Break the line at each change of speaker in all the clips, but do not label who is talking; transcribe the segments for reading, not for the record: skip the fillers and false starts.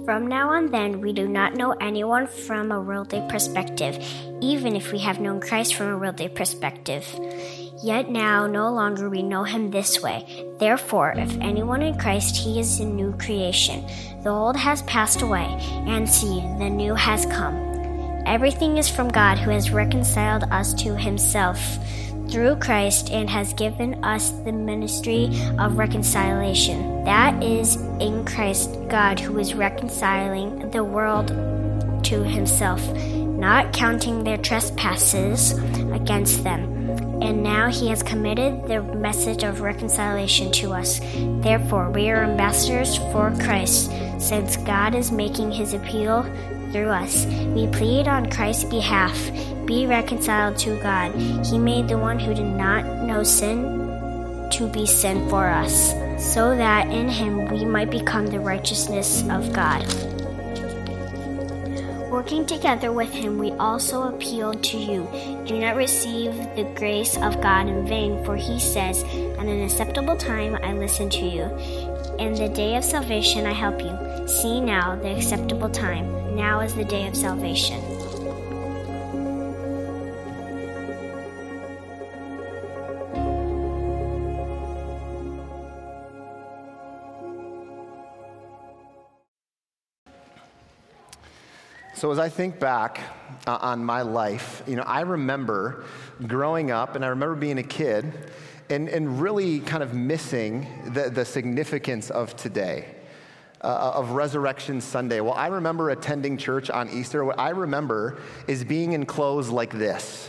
From now on then, we do not know anyone from a worldly perspective, even if we have known Christ from a worldly perspective. Yet now no longer we know him this way. Therefore, if anyone in Christ, he is a new creation. The old has passed away, and see, the new has come. Everything is from God, who has reconciled us to himself through Christ and has given us the ministry of reconciliation. That is, in Christ, God, who is reconciling the world to himself, not counting their trespasses against them. And now he has committed the message of reconciliation to us. Therefore, we are ambassadors for Christ, since God is making his appeal through us. We plead on Christ's behalf, be reconciled to God. He made the one who did not know sin to be sin for us, so that in him we might become the righteousness of God. Working together with him, we also appeal to you. Do not receive the grace of God in vain, for he says, "At an acceptable time I listen to you. In the day of salvation I help you." See now the acceptable time. Now is the day of salvation.
So as I think back on my life, I remember growing up and I remember being a kid and really kind of missing the significance of today, of Resurrection Sunday. Well, I remember attending church on Easter. What I remember is being in clothes like this.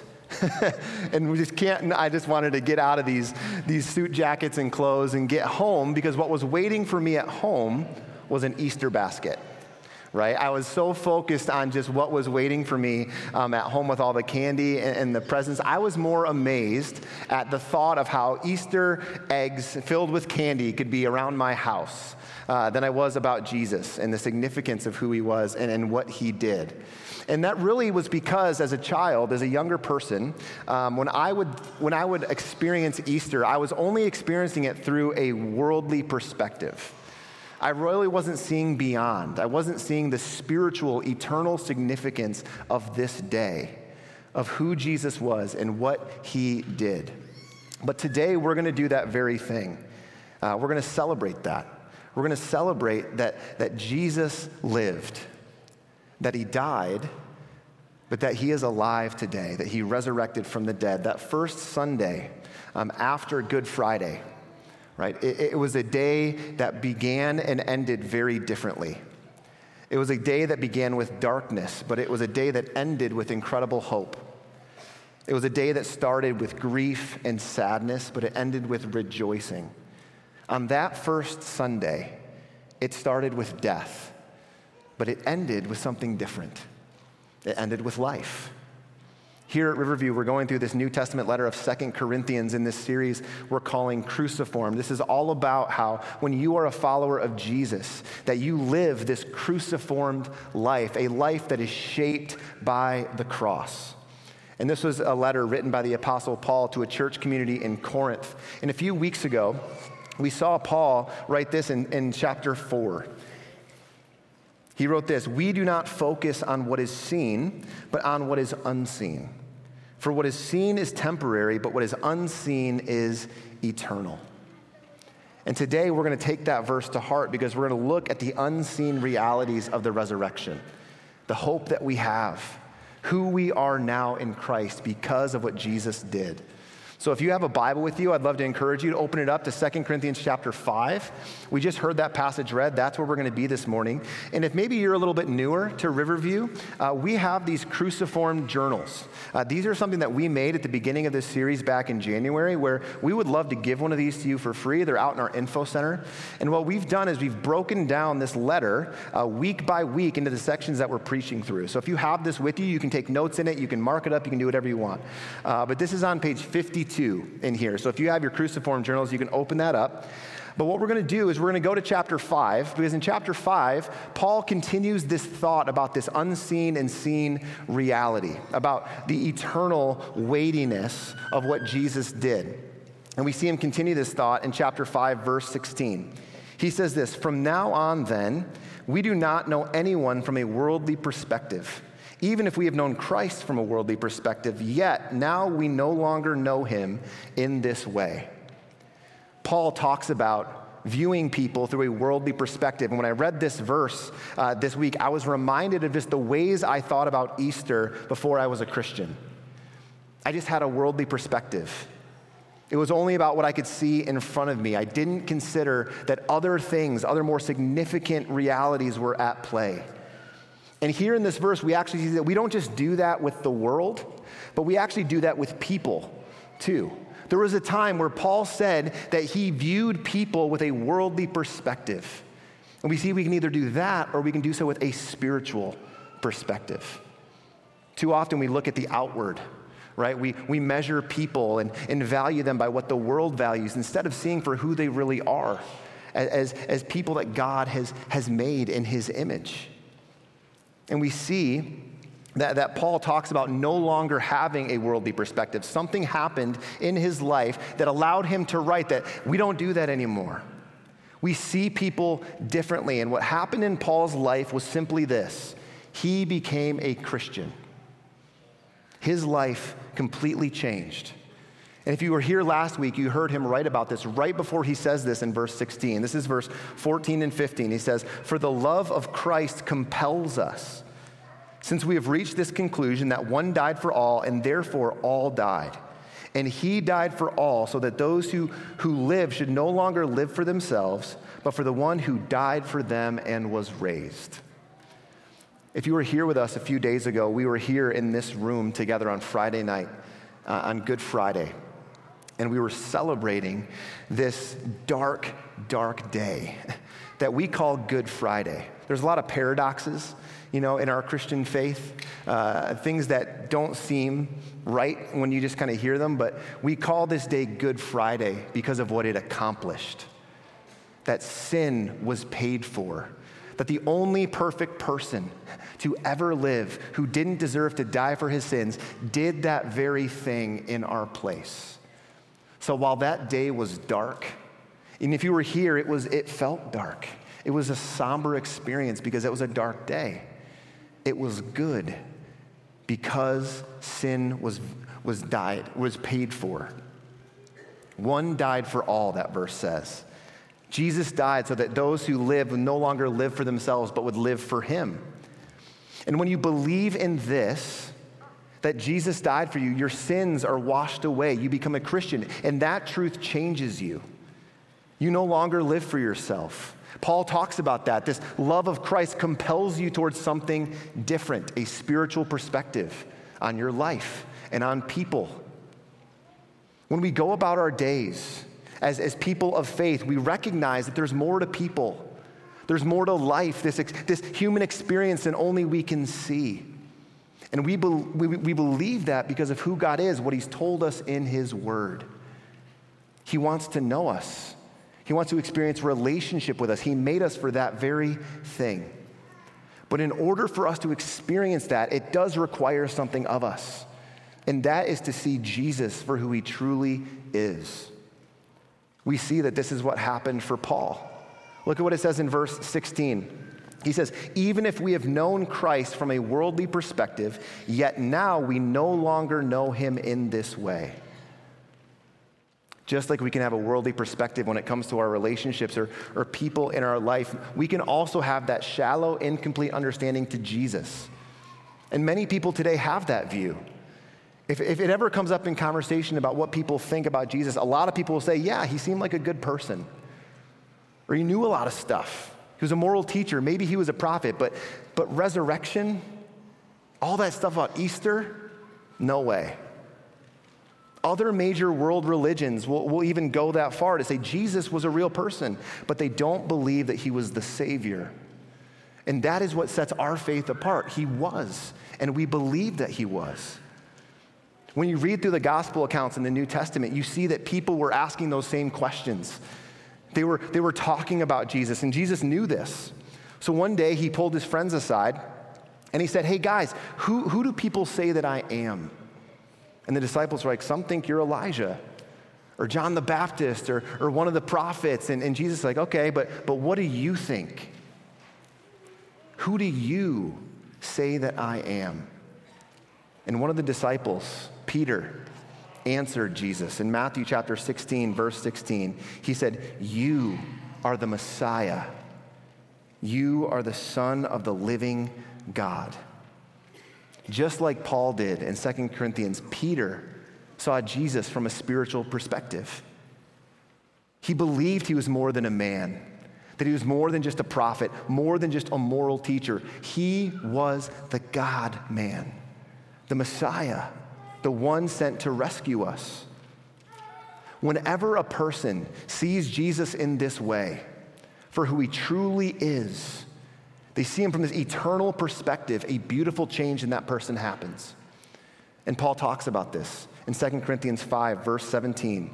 And I just wanted to get out of these suit jackets and clothes and get home, because what was waiting for me at home was an Easter basket. Right? I was so focused on just what was waiting for me at home with all the candy and the presents. I was more amazed at the thought of how Easter eggs filled with candy could be around my house than I was about Jesus and the significance of who he was and what he did. And that really was because as a child, as a younger person, when I would experience Easter, I was only experiencing it through a worldly perspective. I really wasn't seeing beyond. I wasn't seeing the spiritual, eternal significance of this day, of who Jesus was and what he did. But today we're going to do that very thing. We're going to celebrate that. We're going to celebrate that Jesus lived, that he died, but that he is alive today, that he resurrected from the dead. That first Sunday after Good Friday, right? It was a day that began and ended very differently. It was a day that began with darkness, but it was a day that ended with incredible hope. It was a day that started with grief and sadness, but it ended with rejoicing. On that first Sunday, it started with death, but it ended with something different. It ended with life. Here at Riverview, we're going through this New Testament letter of 2 Corinthians in this series we're calling Cruciform. This is all about how when you are a follower of Jesus, that you live this cruciformed life, a life that is shaped by the cross. And this was a letter written by the Apostle Paul to a church community in Corinth. And a few weeks ago, we saw Paul write this in chapter 4. He wrote this: "We do not focus on what is seen, but on what is unseen. For what is seen is temporary, but what is unseen is eternal." And today we're going to take that verse to heart, because we're going to look at the unseen realities of the resurrection, the hope that we have, who we are now in Christ because of what Jesus did. So if you have a Bible with you, I'd love to encourage you to open it up to 2 Corinthians chapter 5. We just heard that passage read. That's where we're going to be this morning. And if maybe you're a little bit newer to Riverview, we have these cruciform journals. These are something that we made at the beginning of this series back in January, where we would love to give one of these to you for free. They're out in our info center. And what we've done is we've broken down this letter week by week into the sections that we're preaching through. So if you have this with you, you can take notes in it, you can mark it up, you can do whatever you want. But this is on page 52 in here. So if you have your cruciform journals, you can open that up. But what we're going to do is we're going to go to chapter 5, because in chapter 5, Paul continues this thought about this unseen and seen reality, about the eternal weightiness of what Jesus did. And we see him continue this thought in chapter 5, verse 16. He says this, "From now on then, we do not know anyone from a worldly perspective. Even if we have known Christ from a worldly perspective, yet now we no longer know him in this way." Paul talks about viewing people through a worldly perspective. And when I read this verse this week, I was reminded of just the ways I thought about Easter before I was a Christian. I just had a worldly perspective. It was only about what I could see in front of me. I didn't consider that other things, other more significant realities were at play. And here in this verse, we actually see that we don't just do that with the world, but we actually do that with people too. There was a time where Paul said that he viewed people with a worldly perspective. And we see we can either do that or we can do so with a spiritual perspective. Too often we look at the outward, right? We measure people and value them by what the world values instead of seeing for who they really are as people that God has made in his image. And we see that Paul talks about no longer having a worldly perspective. Something happened in his life that allowed him to write that we don't do that anymore. We see people differently. And what happened in Paul's life was simply this: he became a Christian. His life completely changed. And if you were here last week, you heard him write about this right before he says this in verse 16. This is verse 14 and 15. He says, "For the love of Christ compels us, since we have reached this conclusion that one died for all, and therefore all died. And he died for all, so that those who live should no longer live for themselves, but for the one who died for them and was raised." If you were here with us a few days ago, we were here in this room together on Friday night, on Good Friday. And we were celebrating this dark, dark day that we call Good Friday. There's a lot of paradoxes, in our Christian faith, things that don't seem right when you just kind of hear them, but we call this day Good Friday because of what it accomplished. That sin was paid for, that the only perfect person to ever live who didn't deserve to die for his sins did that very thing in our place. So while that day was dark, and if you were here, it felt dark. It was a somber experience because it was a dark day. It was good because sin was paid for. One died for all, that verse says. Jesus died so that those who live would no longer live for themselves, but would live for him. And when you believe in this, that Jesus died for you, your sins are washed away. You become a Christian, and that truth changes you. You no longer live for yourself. Paul talks about that. This love of Christ compels you towards something different, a spiritual perspective on your life and on people. When we go about our days as people of faith, we recognize that there's more to people. There's more to life, this human experience than only we can see. And we believe that because of who God is, what he's told us in his word. He wants to know us. He wants to experience relationship with us. He made us for that very thing. But in order for us to experience that, it does require something of us. And that is to see Jesus for who he truly is. We see that this is what happened for Paul. Look at what it says in verse 16. He says, "Even if we have known Christ from a worldly perspective, yet now we no longer know him in this way." Just like we can have a worldly perspective when it comes to our relationships or people in our life, we can also have that shallow, incomplete understanding to Jesus. And many people today have that view. If it ever comes up in conversation about what people think about Jesus, a lot of people will say, yeah, he seemed like a good person. Or he knew a lot of stuff. He was a moral teacher. Maybe he was a prophet. But resurrection, all that stuff about Easter, no way. Other major world religions will even go that far to say Jesus was a real person, but they don't believe that he was the Savior. And that is what sets our faith apart. He was, and we believe that he was. When you read through the gospel accounts in the New Testament, you see that people were asking those same questions. They were talking about Jesus, and Jesus knew this. So one day he pulled his friends aside, and he said, "Hey guys, who do people say that I am?" And the disciples were like, "Some think you're Elijah, or John the Baptist or one of the prophets. And Jesus is like, okay, but what do you think? Who do you say that I am? And one of the disciples, Peter, answered Jesus. In Matthew chapter 16, verse 16, he said, "You are the Messiah. You are the Son of the living God." Just like Paul did in 2 Corinthians, Peter saw Jesus from a spiritual perspective. He believed he was more than a man, that he was more than just a prophet, more than just a moral teacher. He was the God-man, the Messiah, the one sent to rescue us. Whenever a person sees Jesus in this way, for who he truly is, they see him from this eternal perspective, a beautiful change in that person happens. And Paul talks about this in 2 Corinthians 5, verse 17.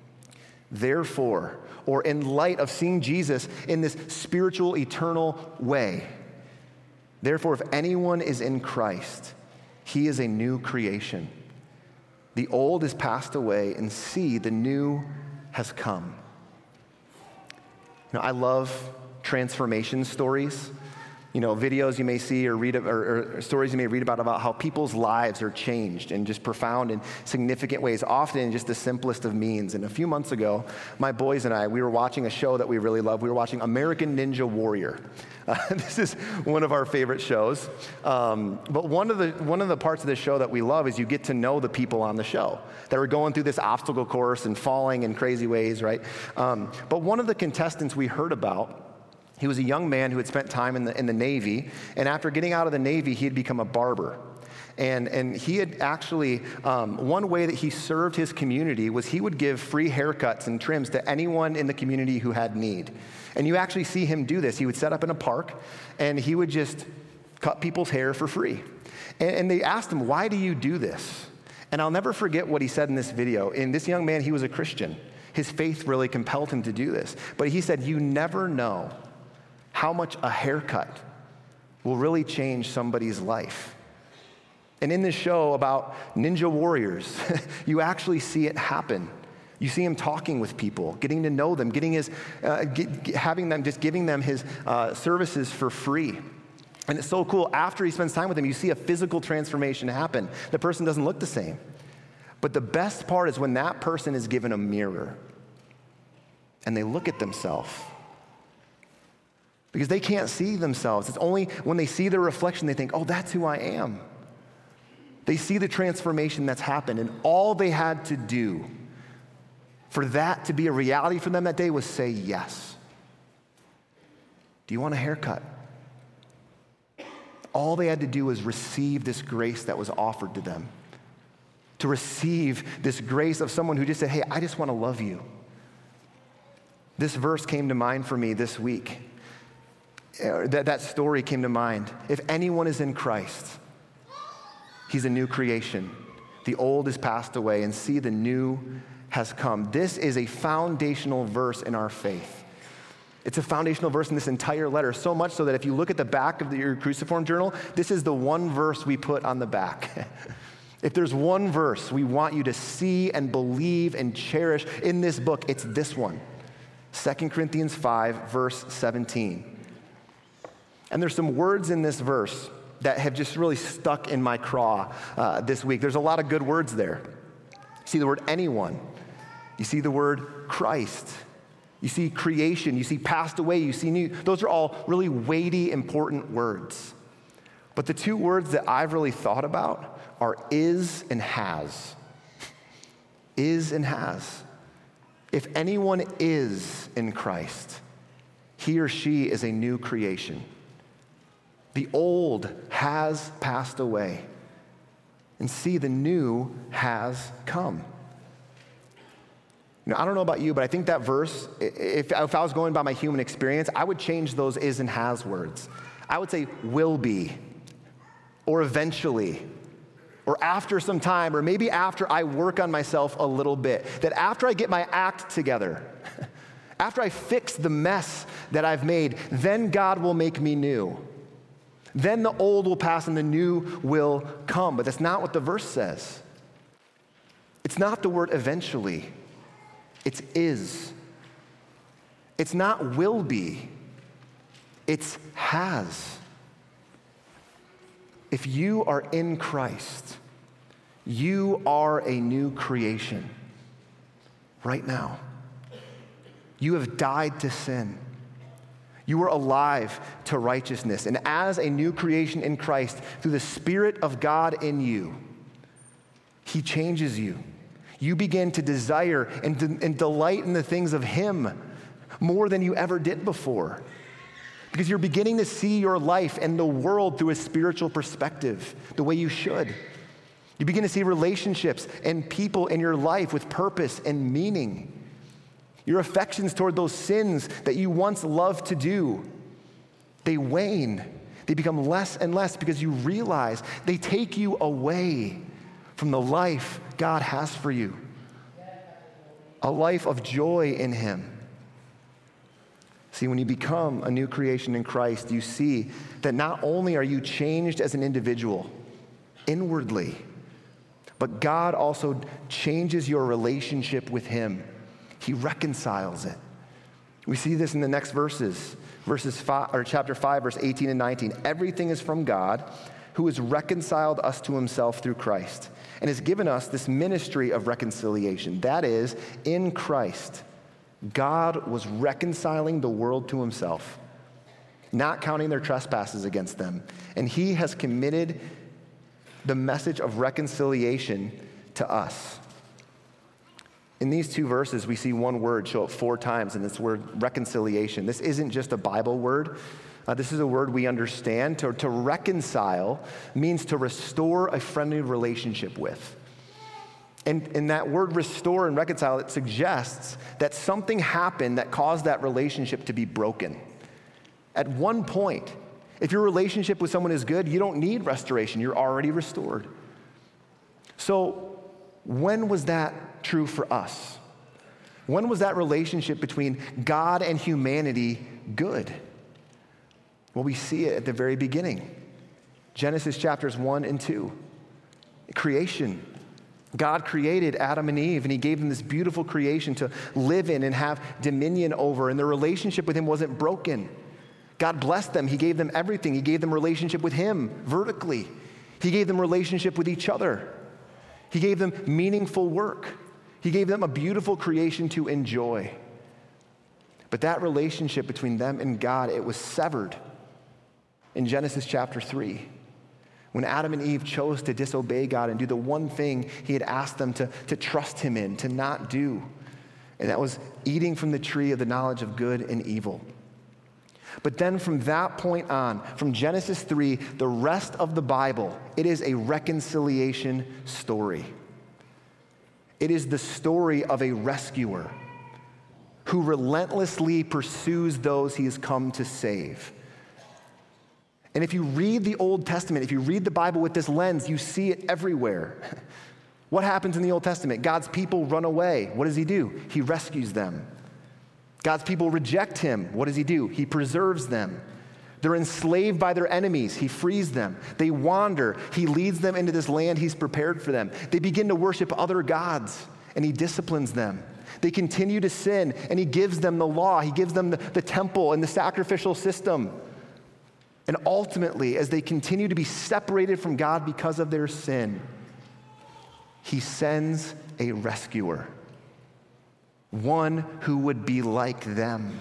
Therefore, or in light of seeing Jesus in this spiritual, eternal way, therefore, if anyone is in Christ, he is a new creation. The old is passed away, and see, the new has come. You know, I love transformation stories. You know, videos you may see or read, or stories you may read about how people's lives are changed in just profound and significant ways, often in just the simplest of means. And a few months ago, my boys and I, we were watching a show that we really love. We were watching American Ninja Warrior. This is one of our favorite shows. But one of the parts of this show that we love is you get to know the people on the show that are going through this obstacle course and falling in crazy ways, right? But one of the contestants we heard about, he was a young man who had spent time in the Navy, and after getting out of the Navy, he had become a barber. And he had actually, one way that he served his community was he would give free haircuts and trims to anyone in the community who had need. And you actually see him do this. He would set up in a park, and he would just cut people's hair for free. And they asked him, "Why do you do this?" And I'll never forget what he said in this video. And this young man, he was a Christian. His faith really compelled him to do this. But he said, "You never know how much a haircut will really change somebody's life." And in this show about ninja warriors, you actually see it happen. You see him talking with people, getting to know them, giving them his services for free. And it's so cool. After he spends time with them, you see a physical transformation happen. The person doesn't look the same. But the best part is when that person is given a mirror and they look at themselves, because they can't see themselves. It's only when they see their reflection they think, "Oh, that's who I am." They see the transformation that's happened, and all they had to do for that to be a reality for them that day was say yes. Do you want a haircut? All they had to do was receive this grace that was offered to them. To receive this grace of someone who just said, "Hey, I just want to love you." This verse came to mind for me this week. That story came to mind. If anyone is in Christ, he's a new creation. The old is passed away, and see, the new has come. This is a foundational verse in our faith. It's a foundational verse in this entire letter, so much so that if you look at the back of your cruciform journal, this is the one verse we put on the back. If there's one verse we want you to see and believe and cherish in this book, it's this one. 2 Corinthians 5, verse 17. And there's some words in this verse that have just really stuck in my craw this week. There's a lot of good words there. You see the word anyone. You see the word Christ. You see creation. You see passed away. You see new. Those are all really weighty, important words. But the two words that I've really thought about are is and has. Is and has. If anyone is in Christ, he or she is a new creation. The old has passed away, and see, the new has come. You know, I don't know about you, but I think that verse, if I was going by my human experience, I would change those is and has words. I would say will be, or eventually, or after some time, or maybe after I work on myself a little bit. That after I get my act together, after I fix the mess that I've made, then God will make me new. Then the old will pass and the new will come. But that's not what the verse says. It's not the word eventually. It's is. It's not will be. It's has. If you are in Christ, you are a new creation right now. You have died to sin. You are alive to righteousness. And as a new creation in Christ, through the Spirit of God in you, He changes you. You begin to desire and delight in the things of Him more than you ever did before. Because you're beginning to see your life and the world through a spiritual perspective, the way you should. You begin to see relationships and people in your life with purpose and meaning. Your affections toward those sins that you once loved to do, they wane. They become less and less because you realize they take you away from the life God has for you. A life of joy in Him. See, when you become a new creation in Christ, you see that not only are you changed as an individual inwardly, but God also changes your relationship with Him. He reconciles it. We see this in the next verses, chapter 5, verse 18 and 19. Everything is from God, who has reconciled us to Himself through Christ, and has given us this ministry of reconciliation. That is, in Christ, God was reconciling the world to Himself, not counting their trespasses against them. And He has committed the message of reconciliation to us. In these two verses, we see one word show up 4 times, and it's the word reconciliation. This isn't just a Bible word. This is a word we understand. To reconcile means to restore a friendly relationship with. And that word restore and reconcile, it suggests that something happened that caused that relationship to be broken. At one point, if your relationship with someone is good, you don't need restoration. You're already restored. So when was that true for us? When was that relationship between God and humanity good? Well, we see it at the very beginning. Genesis chapters 1 and 2. Creation. God created Adam and Eve, and He gave them this beautiful creation to live in and have dominion over, and their relationship with Him wasn't broken. God blessed them. He gave them everything. He gave them relationship with Him vertically. He gave them relationship with each other. He gave them meaningful work. He gave them a beautiful creation to enjoy. But that relationship between them and God, it was severed in Genesis chapter 3. When Adam and Eve chose to disobey God and do the one thing He had asked them to trust Him in, to not do. And that was eating from the tree of the knowledge of good and evil. But then from that point on, from Genesis 3, the rest of the Bible, it is a reconciliation story. It is the story of a rescuer who relentlessly pursues those He has come to save. And if you read the Old Testament, if you read the Bible with this lens, you see it everywhere. What happens in the Old Testament? God's people run away. What does He do? He rescues them. God's people reject Him. What does He do? He preserves them. They're enslaved by their enemies. He frees them. They wander. He leads them into this land He's prepared for them. They begin to worship other gods, and He disciplines them. They continue to sin, and He gives them the law. He gives them the temple and the sacrificial system. And ultimately, as they continue to be separated from God because of their sin, He sends a rescuer, one who would be like them,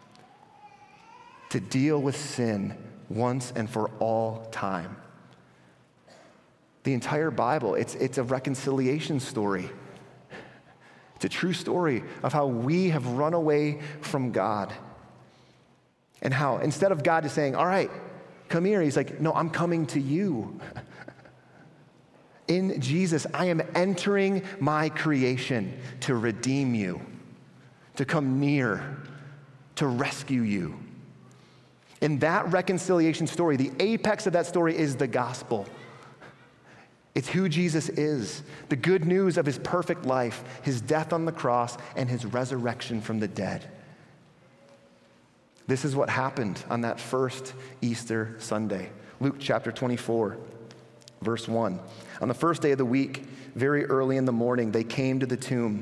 to deal with sin once and for all time. The entire Bible, it's a reconciliation story. It's a true story of how we have run away from God. And how, instead of God just saying, all right, come here, He's like, no, I'm coming to you. In Jesus, I am entering my creation to redeem you, to come near, to rescue you. In that reconciliation story, the apex of that story is the gospel. It's who Jesus is, the good news of His perfect life, His death on the cross, and His resurrection from the dead. This is what happened on that first Easter Sunday. Luke chapter 24, verse 1. On the first day of the week, very early in the morning, they came to the tomb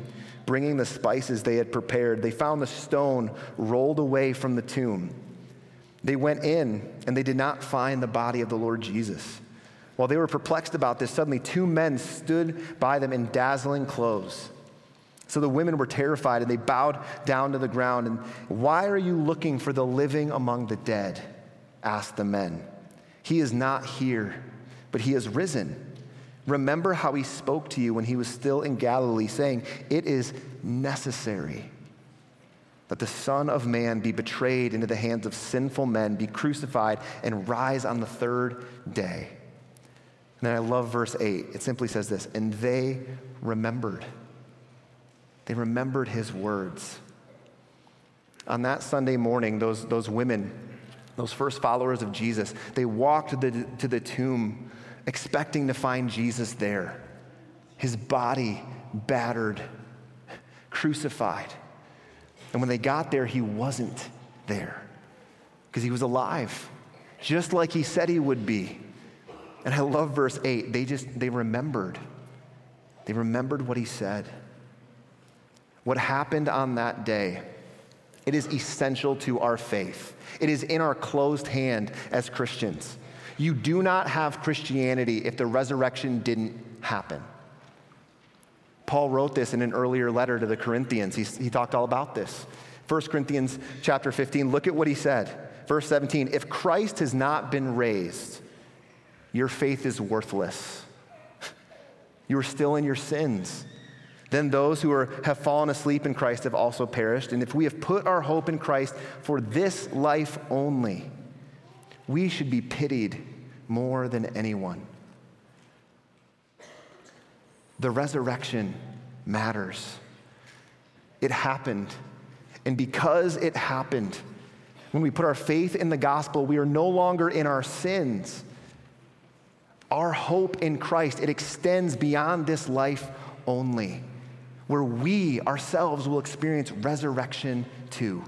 bringing the spices they had prepared. They found the stone rolled away from the tomb. They went in, and they did not find the body of the Lord Jesus. While they were perplexed about this, suddenly 2 men stood by them in dazzling clothes. So the women were terrified, and they bowed down to the ground. And "Why are you looking for the living among the dead?" asked the men. "He is not here, but he has risen. Remember how he spoke to you when he was still in Galilee, saying, 'It is necessary that the Son of Man be betrayed into the hands of sinful men, be crucified, and rise on the 3rd day.'" And then I love verse 8. It simply says this, "And they remembered." They remembered his words. On that Sunday morning, those women, those first followers of Jesus, they walked to the tomb expecting to find Jesus there, his body battered, crucified. And when they got there, he wasn't there because he was alive, just like he said he would be. And I love verse 8. They remembered. They remembered what he said. What happened on that day, it is essential to our faith. It is in our closed hand as Christians. You do not have Christianity if the resurrection didn't happen. Paul wrote this in an earlier letter to the Corinthians. He talked all about this. 1 Corinthians chapter 15, look at what he said. Verse 17, "If Christ has not been raised, your faith is worthless. You are still in your sins. Then those who have fallen asleep in Christ have also perished. And if we have put our hope in Christ for this life only, we should be pitied more than anyone." The resurrection matters. It happened. And because it happened, when we put our faith in the gospel, we are no longer in our sins. Our hope in Christ, it extends beyond this life only, where we ourselves will experience resurrection too.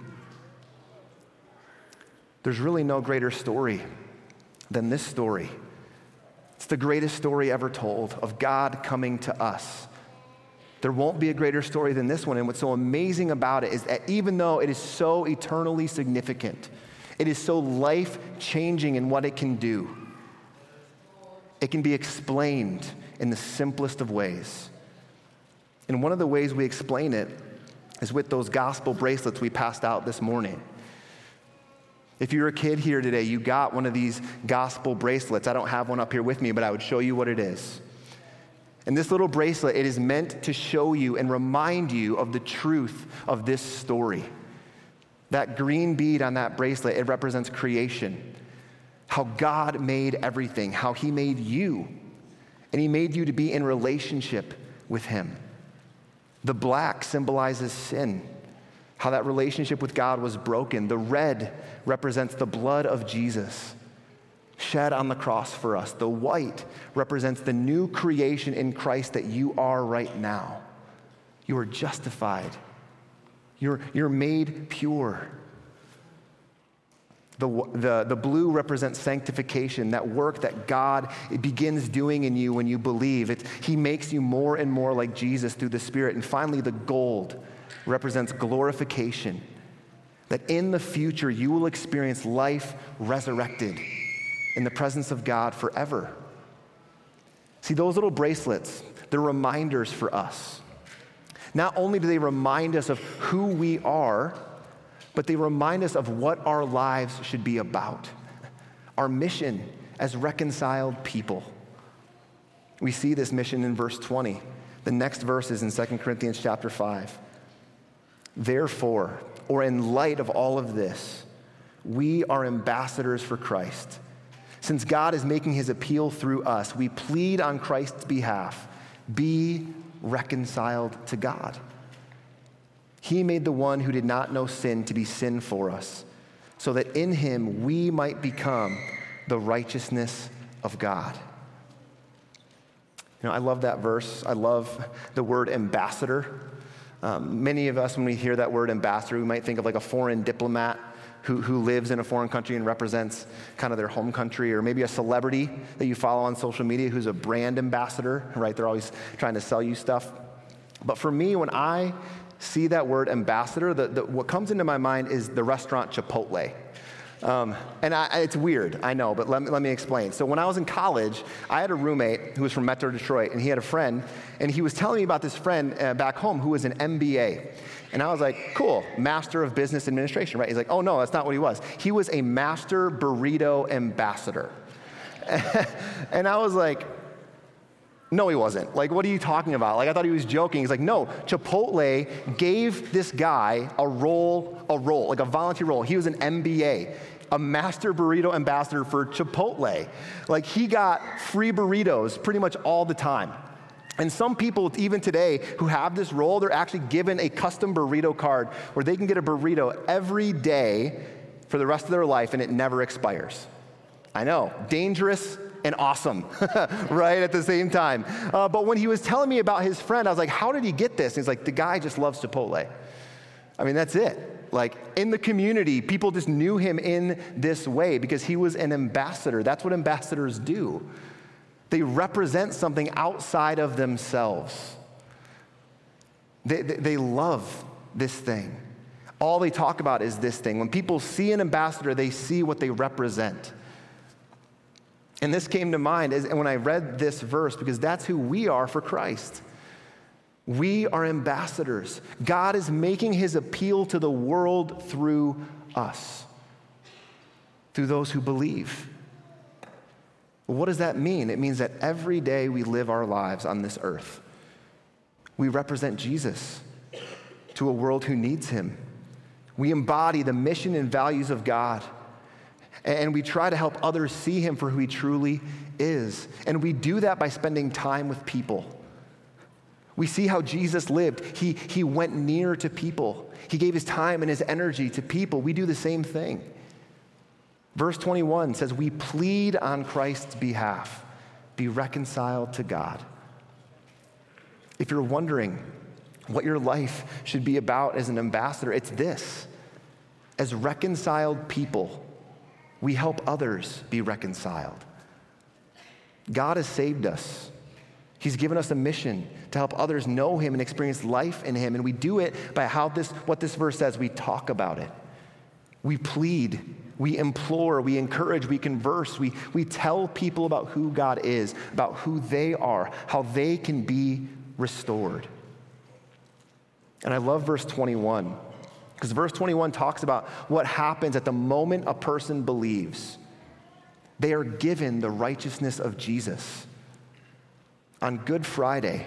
There's really no greater story than this story. It's the greatest story ever told of God coming to us. There won't be a greater story than this one. And what's so amazing about it is that even though it is so eternally significant, it is so life-changing in what it can do, it can be explained in the simplest of ways. And one of the ways we explain it is with those gospel bracelets we passed out this morning. If you're a kid here today, you got one of these gospel bracelets. I don't have one up here with me, but I would show you what it is. And this little bracelet, it is meant to show you and remind you of the truth of this story. That green bead on that bracelet, it represents creation. How God made everything, how he made you. And he made you to be in relationship with him. The black symbolizes sin, how that relationship with God was broken. The red represents the blood of Jesus shed on the cross for us. The white represents the new creation in Christ that you are right now. You are justified. You're made pure. The blue represents sanctification, that work that God begins doing in you when you believe. He makes you more and more like Jesus through the Spirit. And finally, the gold represents glorification, that in the future you will experience life resurrected in the presence of God forever. See, those little bracelets, they're reminders for us. Not only do they remind us of who we are, but they remind us of what our lives should be about. Our mission as reconciled people. We see this mission in verse 20. The next verse is in 2 Corinthians chapter 5. Therefore, or in light of all of this, we are ambassadors for Christ. Since God is making his appeal through us, we plead on Christ's behalf, be reconciled to God. He made the one who did not know sin to be sin for us, so that in him we might become the righteousness of God. You know, I love that verse. I love the word ambassador. Many of us, when we hear that word ambassador, we might think of like a foreign diplomat who lives in a foreign country and represents kind of their home country, or maybe a celebrity that you follow on social media who's a brand ambassador, right? They're always trying to sell you stuff. But for me, when I see that word ambassador, what comes into my mind is the restaurant Chipotle. It's weird, I know, but let me explain. So when I was in college, I had a roommate who was from Metro Detroit, and he had a friend, and he was telling me about this friend back home who was an MBA. And I was like, cool, Master of Business Administration, right? He's like, oh no, that's not what he was. He was a Master Burrito Ambassador. And I was like, no, he wasn't. Like, what are you talking about? Like, I thought he was joking. He's like, no, Chipotle gave this guy a role, like a volunteer role. He was an MBA, a Master Burrito Ambassador for Chipotle. Like, he got free burritos pretty much all the time. And some people, even today, who have this role, they're actually given a custom burrito card where they can get a burrito every day for the rest of their life, and it never expires. I know, dangerous and awesome, right, at the same time. But when he was telling me about his friend, I was like, how did he get this? And he's like, the guy just loves Chipotle. I mean, that's it. Like, in the community, people just knew him in this way because he was an ambassador. That's what ambassadors do. They represent something outside of themselves. They love this thing. All they talk about is this thing. When people see an ambassador, they see what they represent. And this came to mind when I read this verse, because that's who we are for Christ. We are ambassadors. God is making his appeal to the world through us, through those who believe. Well, what does that mean? It means that every day we live our lives on this earth, we represent Jesus to a world who needs him. We embody the mission and values of God. And we try to help others see him for who he truly is. And we do that by spending time with people. We see how Jesus lived. He went near to people. He gave his time and his energy to people. We do the same thing. Verse 21 says, we plead on Christ's behalf, be reconciled to God. If you're wondering what your life should be about as an ambassador, it's this. As reconciled people, we help others be reconciled. God has saved us. He's given us a mission to help others know him and experience life in him. And we do it by what this verse says. We talk about it. We plead, we implore, we encourage, we converse. We tell people about who God is, about who they are, how they can be restored. And I love verse 21. Because verse 21 talks about what happens at the moment a person believes. They are given the righteousness of Jesus. On Good Friday,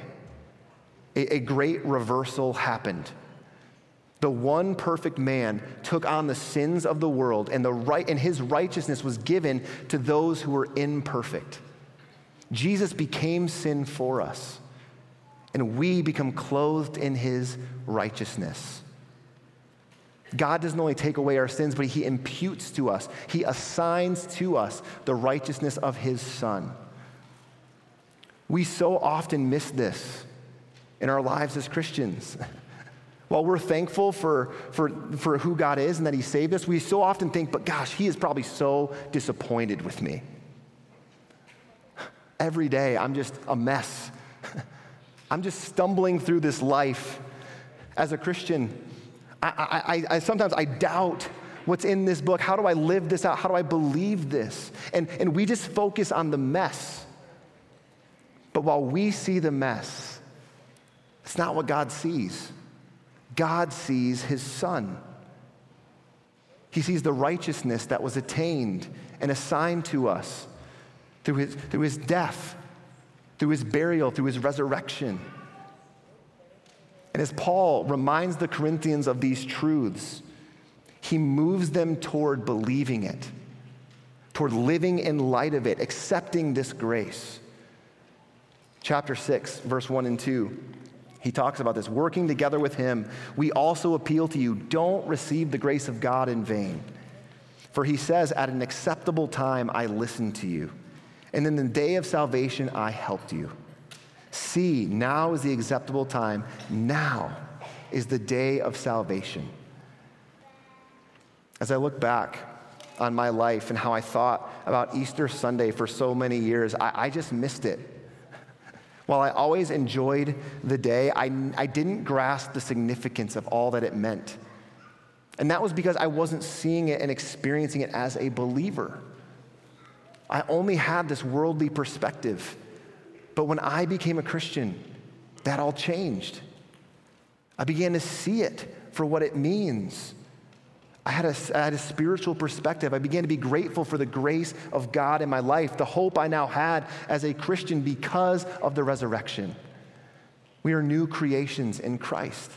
a great reversal happened. The one perfect man took on the sins of the world, and his righteousness was given to those who were imperfect. Jesus became sin for us, and we become clothed in his righteousness. God doesn't only take away our sins, but he imputes to us. He assigns to us the righteousness of his Son. We so often miss this in our lives as Christians. While we're thankful for who God is and that he saved us, we so often think, but gosh, he is probably so disappointed with me. Every day, I'm just a mess. I'm just stumbling through this life as a Christian. I sometimes doubt what's in this book. How do I live this out? How do I believe this? And we just focus on the mess. But while we see the mess, it's not what God sees. God sees his Son. He sees the righteousness that was attained and assigned to us through his death, through his burial, through his resurrection. And as Paul reminds the Corinthians of these truths, he moves them toward believing it, toward living in light of it, accepting this grace. Chapter 6, verse 1 and 2, he talks about this. Working together with him, we also appeal to you, don't receive the grace of God in vain. For he says, at an acceptable time I listened to you, and in the day of salvation I helped you. See, now is the acceptable time. Now is the day of salvation. As I look back on my life and how I thought about Easter Sunday for so many years, I just missed it. While I always enjoyed the day, I didn't grasp the significance of all that it meant. And that was because I wasn't seeing it and experiencing it as a believer. I only had this worldly perspective. But when I became a Christian, that all changed. I began to see it for what it means. I had a spiritual perspective. I began to be grateful for the grace of God in my life, the hope I now had as a Christian because of the resurrection. We are new creations in Christ.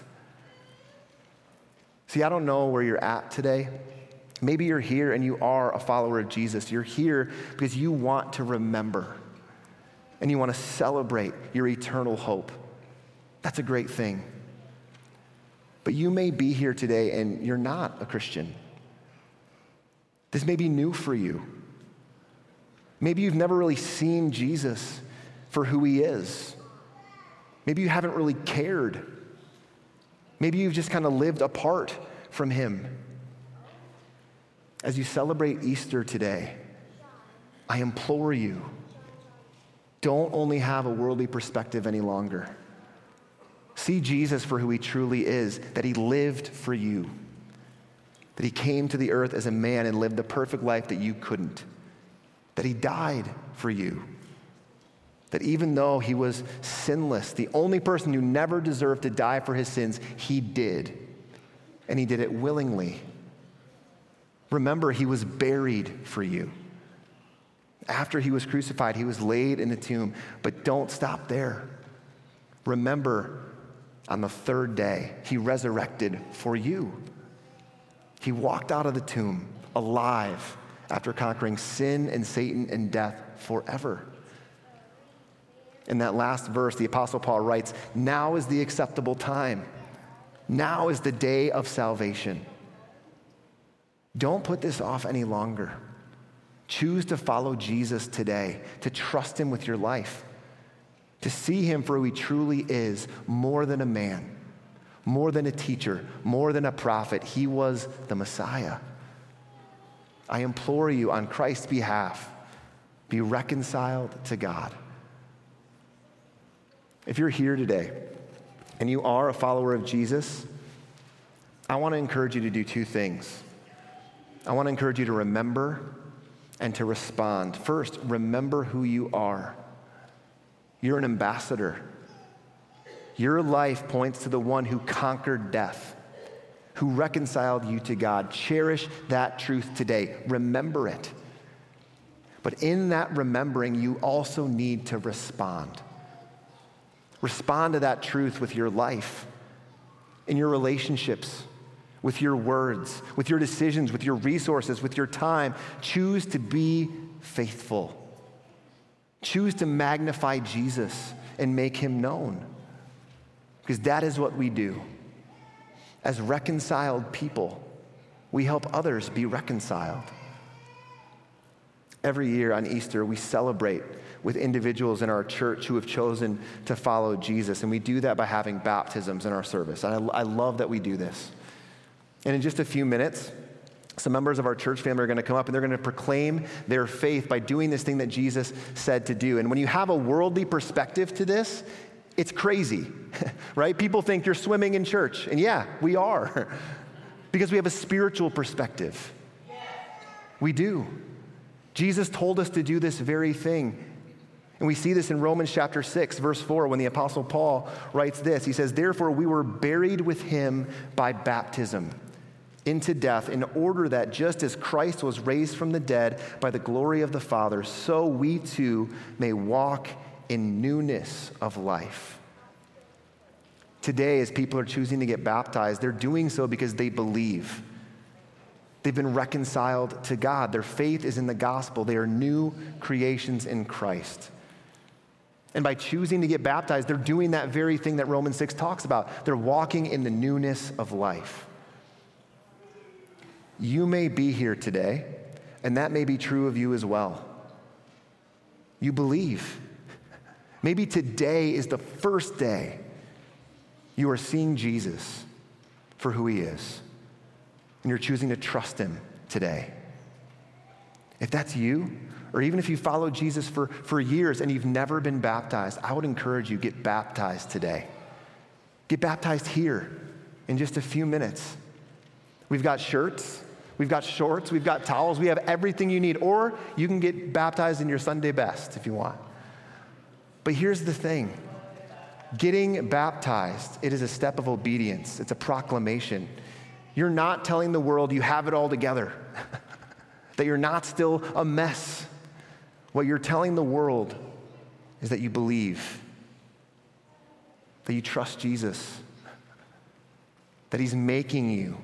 See, I don't know where you're at today. Maybe you're here and you are a follower of Jesus. You're here because you want to remember and you want to celebrate your eternal hope. That's a great thing. But you may be here today and you're not a Christian. This may be new for you. Maybe you've never really seen Jesus for who he is. Maybe you haven't really cared. Maybe you've just kind of lived apart from him. As you celebrate Easter today, I implore you, don't only have a worldly perspective any longer. See Jesus for who he truly is, that he lived for you, that he came to the earth as a man and lived the perfect life that you couldn't, that he died for you, that even though he was sinless, the only person who never deserved to die for his sins, he did, and he did it willingly. Remember, he was buried for you. After he was crucified, he was laid in a tomb, but don't stop there. Remember, on the third day, he resurrected for you. He walked out of the tomb alive after conquering sin and Satan and death forever. In that last verse, the Apostle Paul writes, "Now is the acceptable time. Now is the day of salvation." Don't put this off any longer. Choose to follow Jesus today, to trust him with your life, to see him for who he truly is, more than a man, more than a teacher, more than a prophet. He was the Messiah. I implore you on Christ's behalf, be reconciled to God. If you're here today and you are a follower of Jesus, I want to encourage you to do two things. I want to encourage you to remember and to respond. First, remember who you are. You're an ambassador. Your life points to the one who conquered death, who reconciled you to God. Cherish that truth today. Remember it. But in that remembering, you also need to respond. Respond to that truth with your life, in your relationships, with your words, with your decisions, with your resources, with your time. Choose to be faithful. Choose to magnify Jesus and make him known. Because that is what we do. As reconciled people, we help others be reconciled. Every year on Easter, we celebrate with individuals in our church who have chosen to follow Jesus. And we do that by having baptisms in our service. And I love that we do this. And in just a few minutes, some members of our church family are going to come up and they're going to proclaim their faith by doing this thing that Jesus said to do. And when you have a worldly perspective to this, it's crazy, right? People think you're swimming in church. And yeah, we are. Because we have a spiritual perspective. We do. Jesus told us to do this very thing. And we see this in Romans chapter 6, verse 4, when the Apostle Paul writes this. He says, "Therefore we were buried with him by baptism into death, in order that just as Christ was raised from the dead by the glory of the Father, so we too may walk in newness of life." Today, as people are choosing to get baptized, they're doing so because they believe. They've been reconciled to God. Their faith is in the gospel. They are new creations in Christ. And by choosing to get baptized, they're doing that very thing that Romans 6 talks about. They're walking in the newness of life. You may be here today, and that may be true of you as well. You believe. Maybe today is the first day you are seeing Jesus for who he is, and you're choosing to trust him today. If that's you, or even if you followed Jesus for years and you've never been baptized, I would encourage you, get baptized today. Get baptized here in just a few minutes. We've got shirts, we've got shorts, we've got towels, we have everything you need. Or you can get baptized in your Sunday best if you want. But here's the thing. Getting baptized, it is a step of obedience. It's a proclamation. You're not telling the world you have it all together, that you're not still a mess. What you're telling the world is that you believe, that you trust Jesus, that he's making you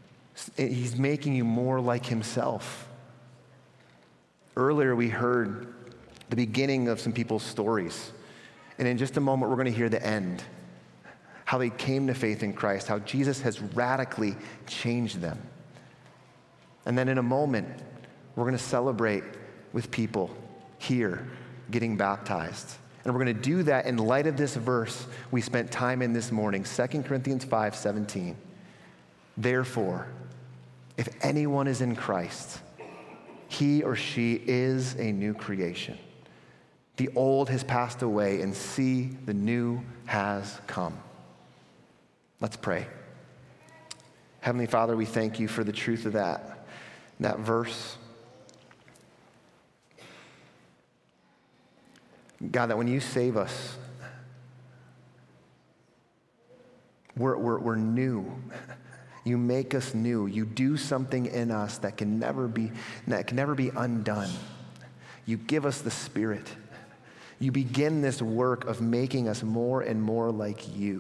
more like himself. Earlier we heard the beginning of some people's stories. And in just a moment, we're going to hear the end. How they came to faith in Christ, how Jesus has radically changed them. And then in a moment, we're going to celebrate with people here getting baptized. And we're going to do that in light of this verse we spent time in this morning, 2 Corinthians 5:17. Therefore, if anyone is in Christ, he or she is a new creation. The old has passed away, and see, the new has come. Let's pray. Heavenly Father, we thank you for the truth of that verse. God, that when you save us, we're new. You make us new. You do something in us that can never be undone. You give us the Spirit. You begin this work of making us more and more like you.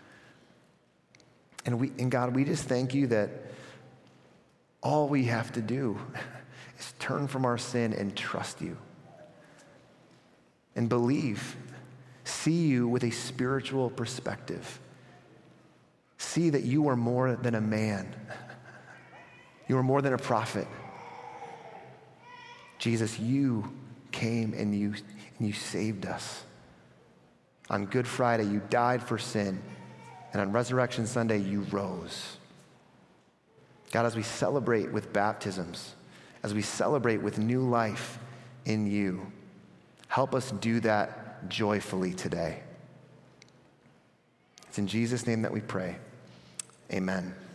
And God, we just thank you that all we have to do is turn from our sin and trust you. And believe. See you with a spiritual perspective. See that you are more than a man. You are more than a prophet. Jesus, you came and you saved us. On Good Friday, you died for sin. And on Resurrection Sunday, you rose. God, as we celebrate with baptisms, as we celebrate with new life in you, help us do that joyfully today. It's in Jesus' name that we pray. Amen.